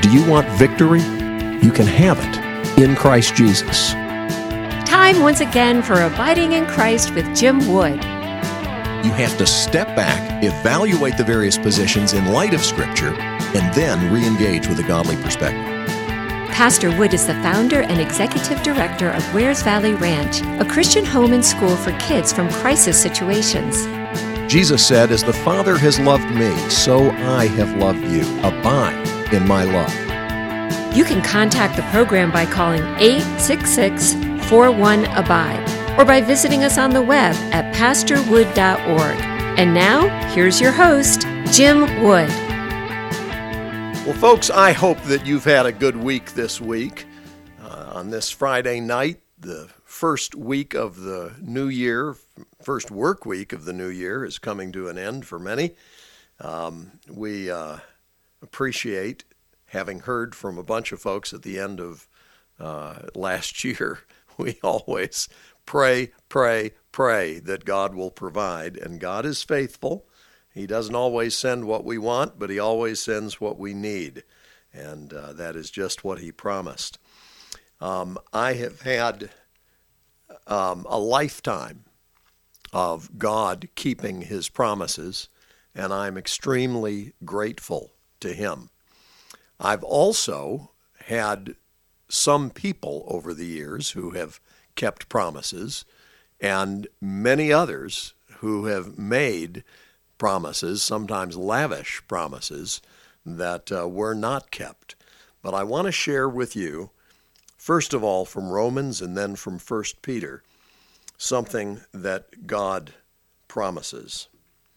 Do you want victory? You can have it in Christ Jesus. Time once again for Abiding in Christ with Jim Wood. You have to step back, evaluate the various positions in light of Scripture, and then re-engage with a godly perspective. Pastor Wood is the founder and executive director of Wares Valley Ranch, a Christian home and school for kids from crisis situations. Jesus said, "As the Father has loved me, so I have loved you. Abide in my love." You can contact the program by calling 866-41-ABIDE or by visiting us on the web at pastorwood.org. And now, here's your host, Jim Wood. Well, folks, I hope that you've had a good week this week. On this Friday night, the first week of the new year, first work week of the new year is coming to an end for many. We appreciate having heard from a bunch of folks at the end of last year. We always pray that God will provide, and God is faithful. He doesn't always send what we want, but he always sends what we need, and that is just what he promised. I have had a lifetime of God keeping his promises, and I'm extremely grateful to him. I've also had some people over the years who have kept promises, and many others who have made promises, sometimes lavish promises, that were not kept. But I want to share with you, first of all from Romans and then from 1 Peter, something that God promises.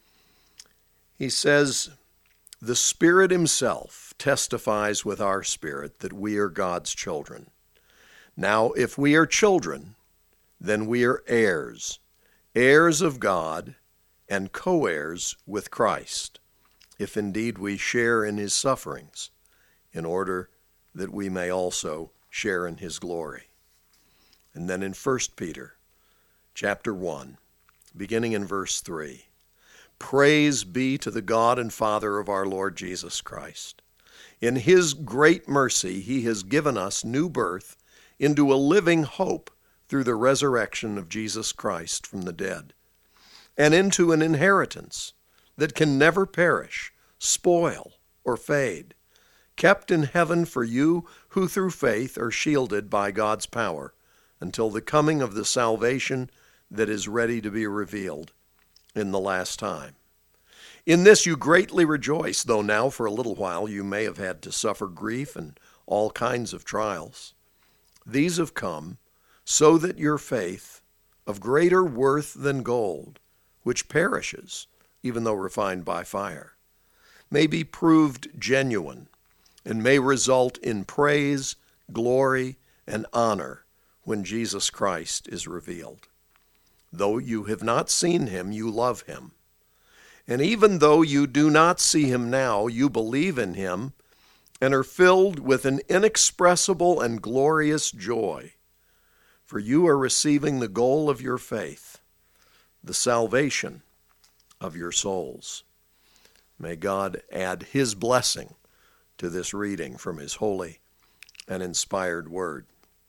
He says, "The Spirit himself testifies with our spirit that we are God's children. Now, if we are children, then we are heirs, heirs of God, and co-heirs with Christ, if indeed we share in his sufferings, in order that we may also share in his glory." And then in 1 Peter chapter 1, beginning in verse 3, "Praise be to the God and Father of our Lord Jesus Christ. In his great mercy he has given us new birth into a living hope through the resurrection of Jesus Christ from the dead, and into an inheritance that can never perish, spoil, or fade, kept in heaven for you who through faith are shielded by God's power until the coming of the salvation that is ready to be revealed in the last time. In this you greatly rejoice, though now for a little while you may have had to suffer grief and all kinds of trials. These have come so that your faith, of greater worth than gold, which perishes, even though refined by fire, may be proved genuine and may result in praise, glory, and honor when Jesus Christ is revealed. Though you have not seen him, you love him. And even though you do not see him now, you believe in him and are filled with an inexpressible and glorious joy, for you are receiving the goal of your faith, the salvation of your souls." May God add his blessing to this reading from his holy and inspired word.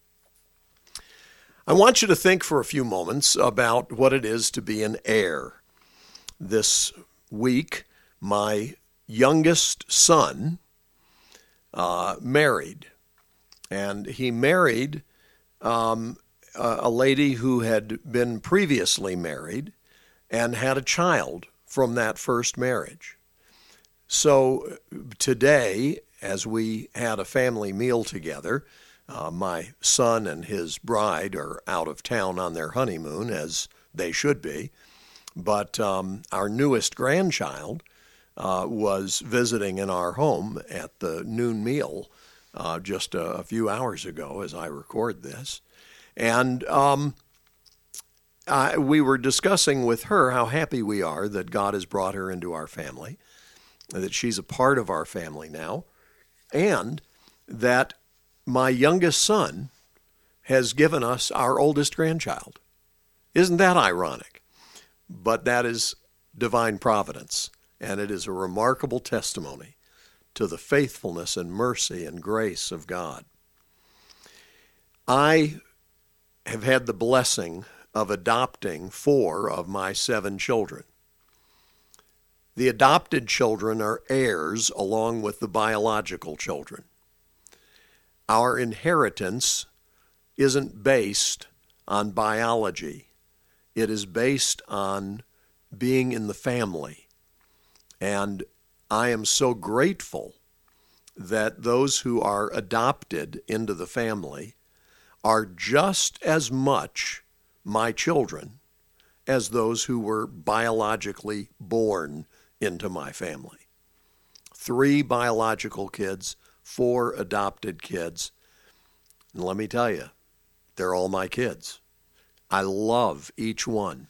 I want you to think for a few moments about what it is to be an heir. This week, my youngest son married, and he married a lady who had been previously married and had a child from that first marriage. So today, as we had a family meal together, my son and his bride are out of town on their honeymoon, as they should be, but our newest grandchild was visiting in our home at the noon meal just a few hours ago as I record this. And we were discussing with her how happy we are that God has brought her into our family, that she's a part of our family now, and that my youngest son has given us our oldest grandchild. Isn't that ironic? But that is divine providence, and it is a remarkable testimony to the faithfulness and mercy and grace of God. I have had the blessing of adopting 4 of my 7 children. The adopted children are heirs along with the biological children. Our inheritance isn't based on biology. It is based on being in the family. And I am so grateful that those who are adopted into the family are just as much my children as those who were biologically born into my family. 3 biological kids, 4 adopted kids. And let me tell you, they're all my kids. I love each one.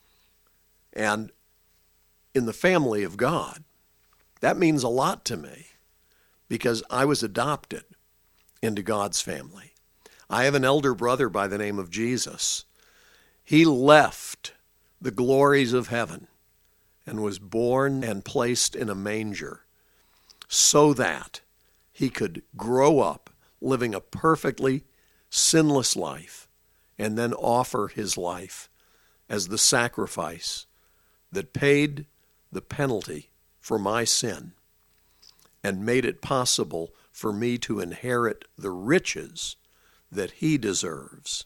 And in the family of God, that means a lot to me because I was adopted into God's family. I have an elder brother by the name of Jesus. He left the glories of heaven and was born and placed in a manger so that he could grow up living a perfectly sinless life and then offer his life as the sacrifice that paid the penalty for my sin and made it possible for me to inherit the riches that he deserves.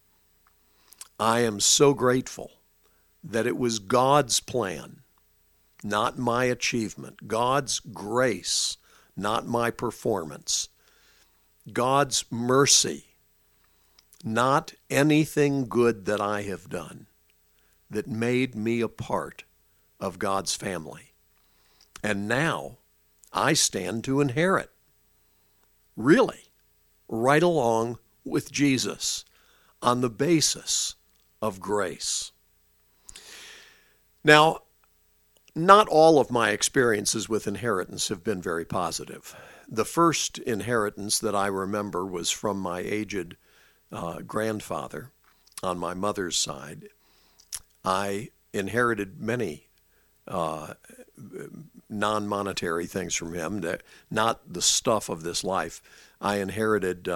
I am so grateful that it was God's plan, not my achievement, God's grace, not my performance, God's mercy, not anything good that I have done, that made me a part of God's family. And now I stand to inherit, really, right along with Jesus on the basis of grace. Now, not all of my experiences with inheritance have been very positive. The first inheritance that I remember was from my aged grandfather on my mother's side. I inherited many non-monetary things from him, not the stuff of this life. I inherited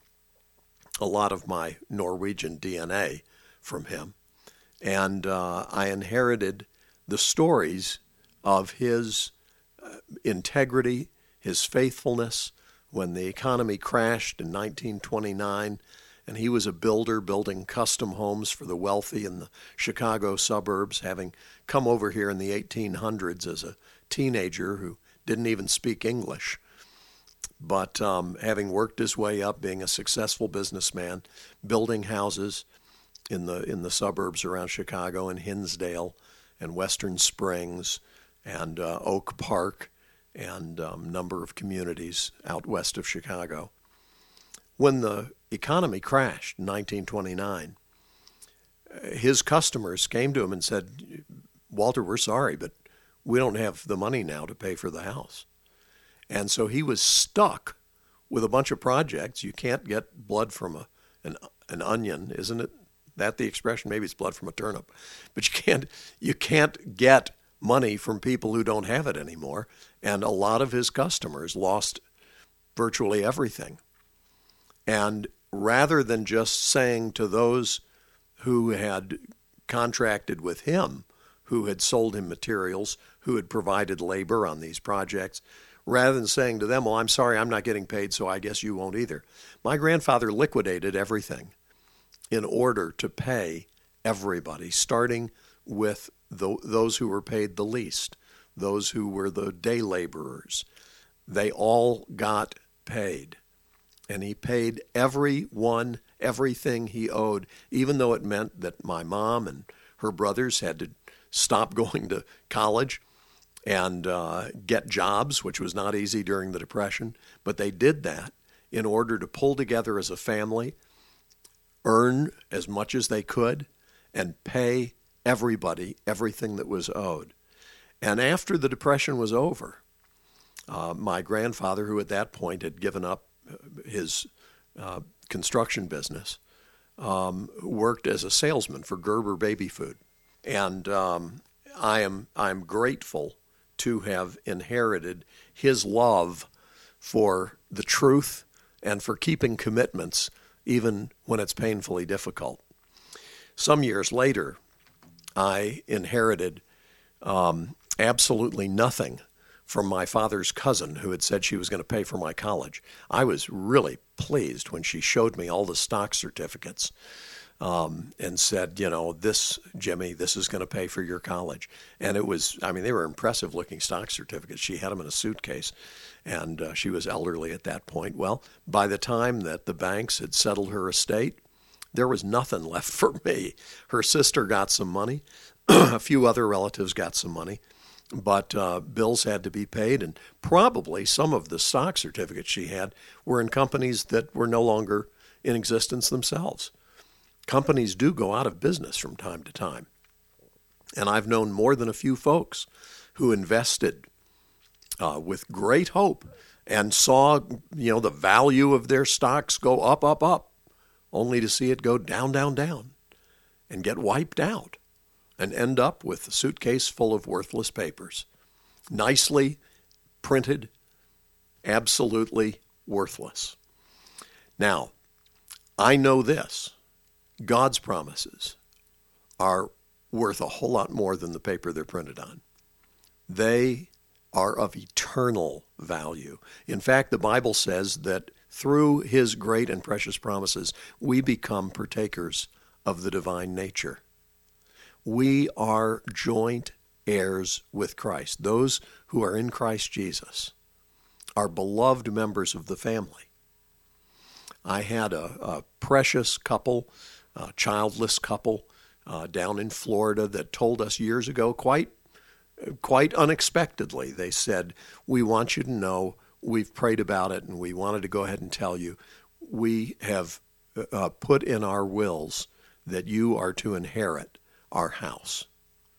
a lot of my Norwegian DNA from him. And I inherited the stories of his integrity, his faithfulness when the economy crashed in 1929, and he was a builder building custom homes for the wealthy in the Chicago suburbs, having come over here in the 1800s as a teenager who didn't even speak English. But having worked his way up, being a successful businessman, building houses in the suburbs around Chicago, in Hinsdale and Western Springs and Oak Park and a number of communities out west of Chicago. When the economy crashed in 1929, his customers came to him and said, "Walter, we're sorry, but we don't have the money now to pay for the house." And so he was stuck with a bunch of projects. You can't get blood from an onion, isn't it? That the expression? Maybe it's blood from a turnip. But you can't get money from people who don't have it anymore. And a lot of his customers lost virtually everything. And rather than just saying to those who had contracted with him, who had sold him materials, who had provided labor on these projects, rather than saying to them, "Well, I'm sorry, I'm not getting paid, so I guess you won't either," my grandfather liquidated everything in order to pay everybody, starting with those who were paid the least, those who were the day laborers. They all got paid. And he paid everyone everything he owed, even though it meant that my mom and her brothers had to stop going to college and get jobs, which was not easy during the Depression. But they did that in order to pull together as a family, earn as much as they could, and pay everybody everything that was owed. And after the Depression was over, my grandfather, who at that point had given up his construction business, worked as a salesman for Gerber Baby Food. And I am grateful to have inherited his love for the truth and for keeping commitments even when it's painfully difficult. Some years later, I inherited absolutely nothing from my father's cousin who had said she was going to pay for my college. I was really pleased when she showed me all the stock certificates and said, this, Jimmy, this is going to pay for your college. And it was, they were impressive looking stock certificates. She had them in a suitcase, and she was elderly at that point. Well, by the time that the banks had settled her estate, there was nothing left for me. Her sister got some money. A few other relatives got some money. But bills had to be paid, and probably some of the stock certificates she had were in companies that were no longer in existence themselves. Companies do go out of business from time to time. And I've known more than a few folks who invested with great hope and saw, the value of their stocks go up, up, up, only to see it go down, down, down, and get wiped out, and end up with a suitcase full of worthless papers, nicely printed, absolutely worthless. Now, I know this. God's promises are worth a whole lot more than the paper they're printed on. They are of eternal value. In fact, the Bible says that through his great and precious promises, we become partakers of the divine nature. We are joint heirs with Christ. Those who are in Christ Jesus are beloved members of the family. I had a precious couple, a childless couple down in Florida that told us years ago, quite unexpectedly, they said, "We want you to know we've prayed about it, and we wanted to go ahead and tell you we have put in our wills that you are to inherit our house."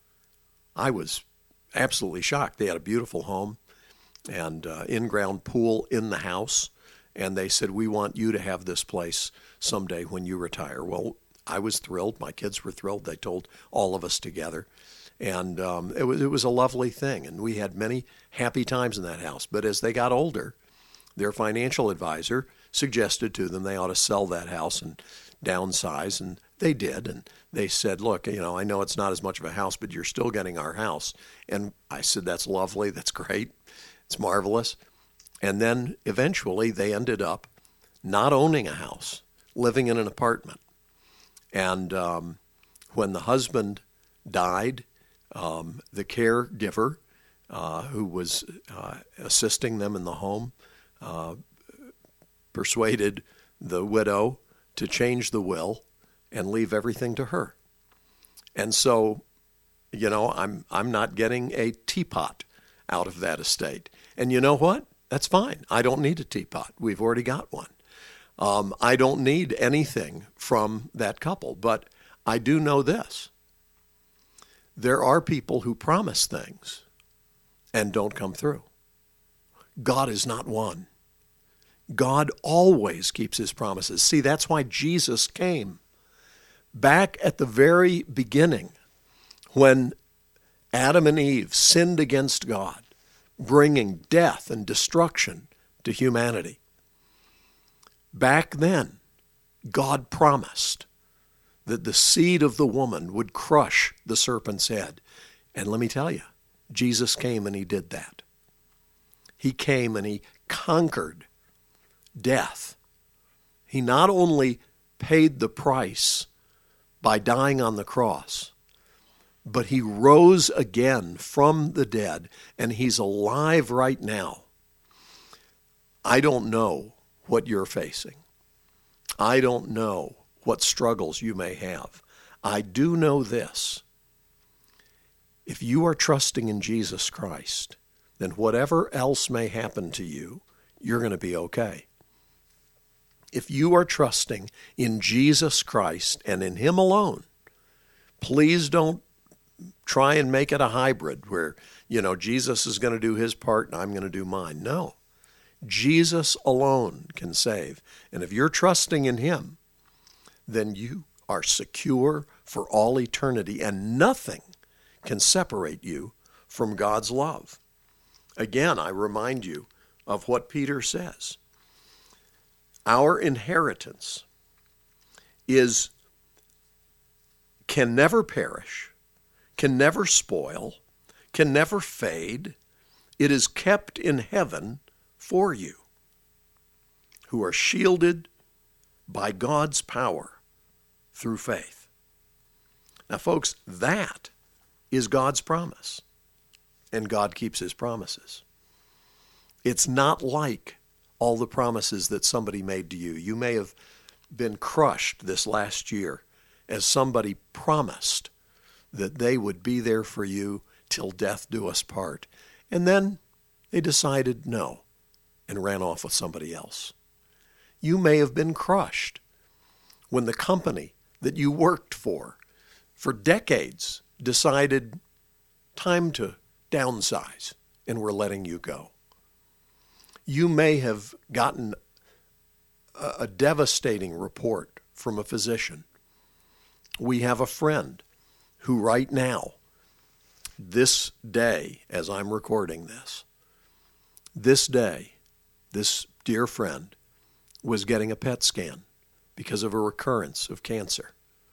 I was absolutely shocked. They had a beautiful home and in-ground pool in the house, and they said, "We want you to have this place someday when you retire." Well, I was thrilled. My kids were thrilled. They told all of us together, and it was a lovely thing, and we had many happy times in that house. But as they got older, their financial advisor suggested to them they ought to sell that house and downsize, and they did. And they said, "Look, I know it's not as much of a house, but you're still getting our house." And I said, "That's lovely. That's great. It's marvelous." And then eventually they ended up not owning a house, living in an apartment. And when the husband died, the caregiver who was assisting them in the home persuaded the widow to change the will and leave everything to her. And so, I'm not getting a teapot out of that estate. And you know what? That's fine. I don't need a teapot. We've already got one. I don't need anything from that couple. But I do know this. There are people who promise things and don't come through. God is not one. God always keeps his promises. See, that's why Jesus came. Back at the very beginning, when Adam and Eve sinned against God, bringing death and destruction to humanity, back then, God promised that the seed of the woman would crush the serpent's head. And let me tell you, Jesus came and he did that. He came and he conquered death. He not only paid the price by dying on the cross, but he rose again from the dead, and he's alive right now. I don't know what you're facing. I don't know what struggles you may have. I do know this. If you are trusting in Jesus Christ, then whatever else may happen to you, you're going to be okay. If you are trusting in Jesus Christ and in him alone, please don't try and make it a hybrid where, Jesus is going to do his part and I'm going to do mine. No. Jesus alone can save. And if you're trusting in him, then you are secure for all eternity, and nothing can separate you from God's love. Again, I remind you of what Peter says. Our inheritance can never perish, can never spoil, can never fade. It is kept in heaven for you, who are shielded by God's power through faith. Now, folks, that is God's promise, and God keeps his promises. It's not like all the promises that somebody made to you. You may have been crushed this last year as somebody promised that they would be there for you till death do us part. And then they decided no and ran off with somebody else. You may have been crushed when the company that you worked for decades decided time to downsize and were letting you go. You may have gotten a devastating report from a physician. We have a friend who right now, this day, as I'm recording this day, this dear friend was getting a PET scan because of a recurrence of cancer.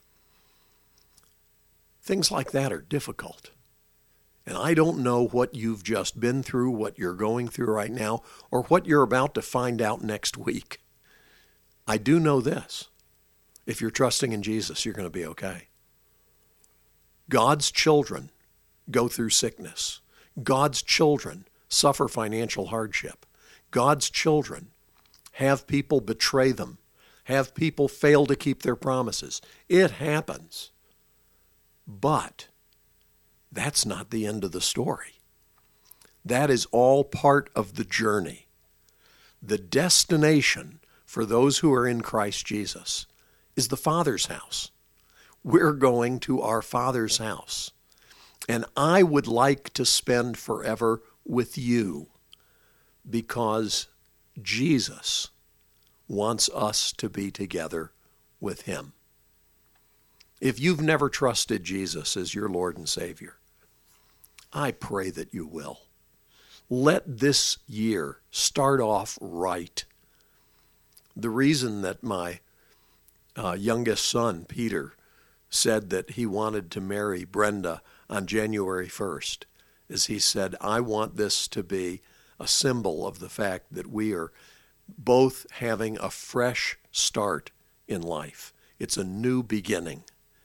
Things like that are difficult. And I don't know what you've just been through, what you're going through right now, or what you're about to find out next week. I do know this. If you're trusting in Jesus, you're going to be okay. God's children go through sickness. God's children suffer financial hardship. God's children have people betray them, have people fail to keep their promises. It happens. But that's not the end of the story. That is all part of the journey. The destination for those who are in Christ Jesus is the Father's house. We're going to our Father's house. And I would like to spend forever with you because Jesus wants us to be together with him. If you've never trusted Jesus as your Lord and Savior, I pray that you will. Let this year start off right. The reason that my youngest son, Peter, said that he wanted to marry Brenda on January 1st is he said, I want this to be a symbol of the fact that we are both having a fresh start in life. It's a new beginning.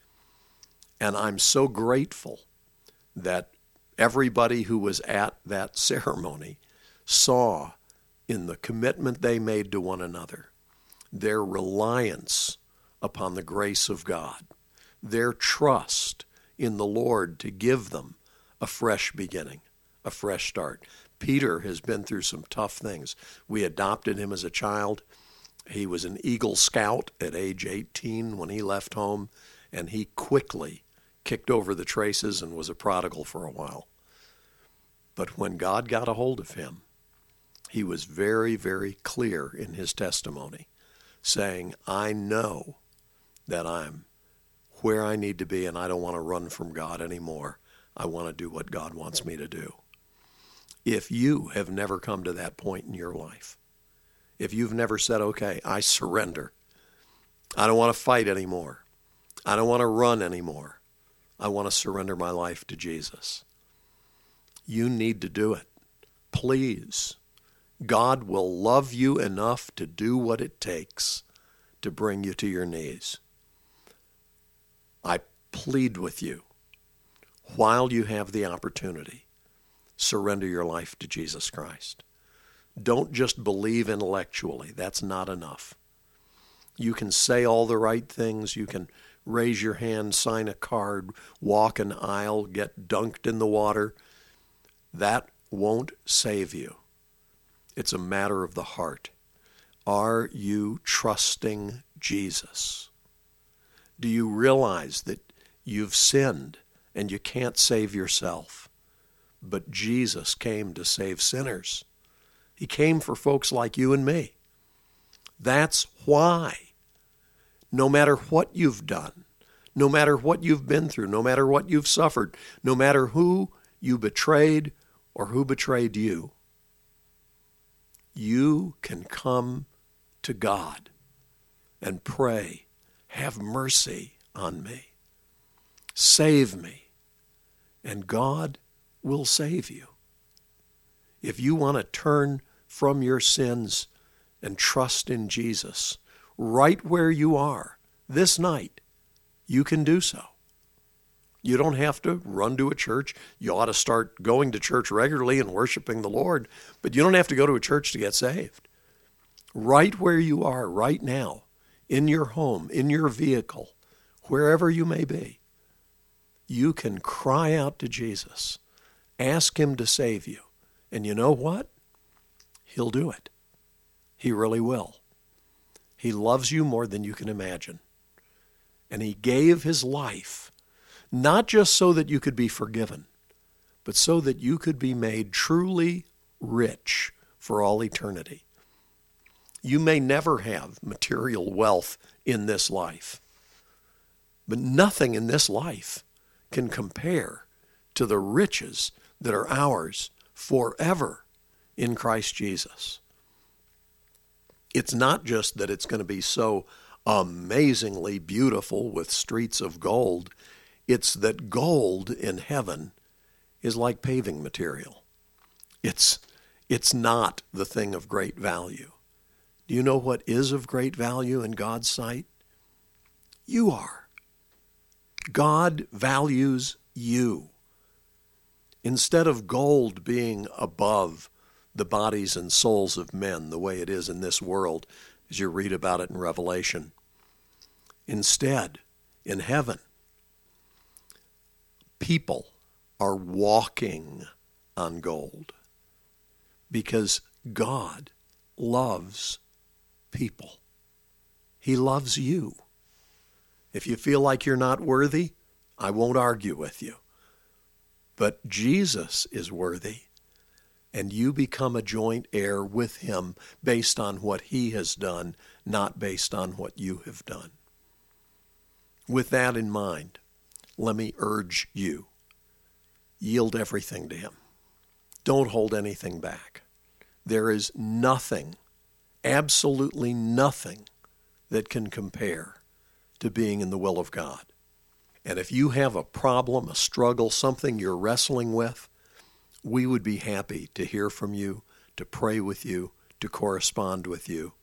And I'm so grateful that everybody who was at that ceremony saw in the commitment they made to one another their reliance upon the grace of God, their trust in the Lord to give them a fresh beginning, a fresh start. Peter has been through some tough things. We adopted him as a child. He was an Eagle Scout at age 18 when he left home, and he quickly kicked over the traces and was a prodigal for a while. But when God got a hold of him, he was very, very clear in his testimony, saying, I know that I'm where I need to be and I don't want to run from God anymore. I want to do what God wants me to do. If you have never come to that point in your life, if you've never said, okay, I surrender. I don't want to fight anymore. I don't want to run anymore. I want to surrender my life to Jesus. You need to do it. Please. God will love you enough to do what it takes to bring you to your knees. I plead with you, while you have the opportunity, surrender your life to Jesus Christ. Don't just believe intellectually. That's not enough. You can say all the right things. You can raise your hand, sign a card, walk an aisle, get dunked in the water. That won't save you. It's a matter of the heart. Are you trusting Jesus? Do you realize that you've sinned and you can't save yourself? But Jesus came to save sinners. He came for folks like you and me. That's why. No matter what you've done, no matter what you've been through, no matter what you've suffered, no matter who you betrayed or who betrayed you, you can come to God and pray, have mercy on me, save me, and God will save you. If you want to turn from your sins and trust in Jesus, right where you are this night, you can do so. You don't have to run to a church. You ought to start going to church regularly and worshiping the Lord, but you don't have to go to a church to get saved. Right where you are right now, in your home, in your vehicle, wherever you may be, you can cry out to Jesus, ask him to save you, and you know what? He'll do it. He really will. He loves you more than you can imagine. And he gave his life, not just so that you could be forgiven, but so that you could be made truly rich for all eternity. You may never have material wealth in this life, but nothing in this life can compare to the riches that are ours forever in Christ Jesus. It's not just that it's going to be so amazingly beautiful with streets of gold. It's that gold in heaven is like paving material. It's not the thing of great value. Do you know what is of great value in God's sight? You are. God values you. Instead of gold being above the bodies and souls of men the way it is in this world, as you read about it in Revelation, instead, in heaven, people are walking on gold because God loves people. He loves you. If you feel like you're not worthy, I won't argue with you. But Jesus is worthy, and you become a joint heir with him based on what he has done, not based on what you have done. With that in mind, let me urge you, yield everything to him. Don't hold anything back. There is nothing, absolutely nothing, that can compare to being in the will of God. And if you have a problem, a struggle, something you're wrestling with, we would be happy to hear from you, to pray with you, to correspond with you.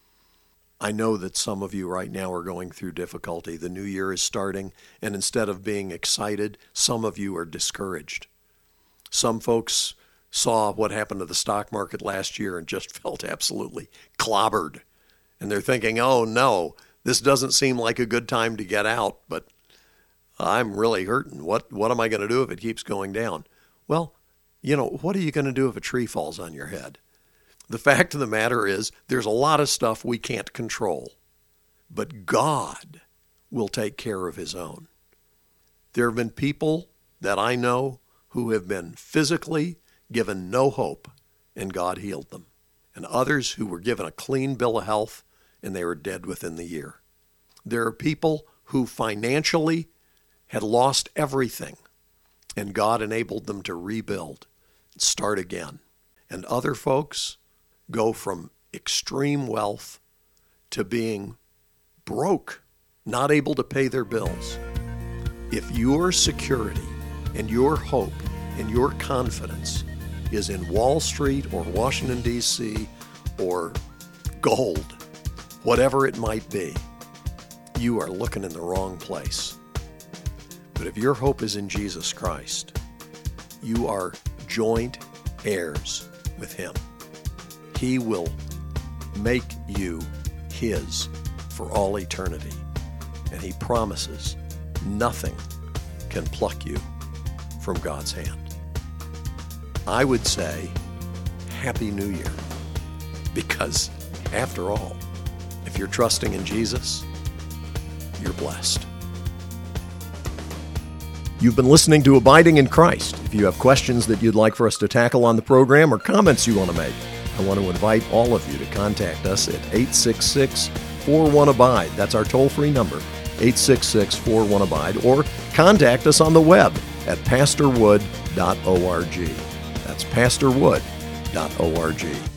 I know that some of you right now are going through difficulty. The new year is starting, and instead of being excited, some of you are discouraged. Some folks saw what happened to the stock market last year and just felt absolutely clobbered. And they're thinking, oh no, this doesn't seem like a good time to get out, but I'm really hurting. What am I going to do if it keeps going down? Well, what are you going to do if a tree falls on your head? The fact of the matter is, there's a lot of stuff we can't control, but God will take care of his own. There have been people that I know who have been physically given no hope, and God healed them, and others who were given a clean bill of health, and they were dead within the year. There are people who financially had lost everything, and God enabled them to rebuild and start again. And other folks go from extreme wealth to being broke, not able to pay their bills. If your security and your hope and your confidence is in Wall Street or Washington, D.C., or gold, whatever it might be, you are looking in the wrong place. But if your hope is in Jesus Christ, you are joint heirs with him. He will make you his for all eternity. And he promises nothing can pluck you from God's hand. I would say, Happy New Year. Because, after all, if you're trusting in Jesus, you're blessed. You've been listening to Abiding in Christ. If you have questions that you'd like for us to tackle on the program or comments you want to make, I want to invite all of you to contact us at 866-41-ABIDE. That's our toll-free number, 866-41-ABIDE, or contact us on the web at pastorwood.org. That's pastorwood.org.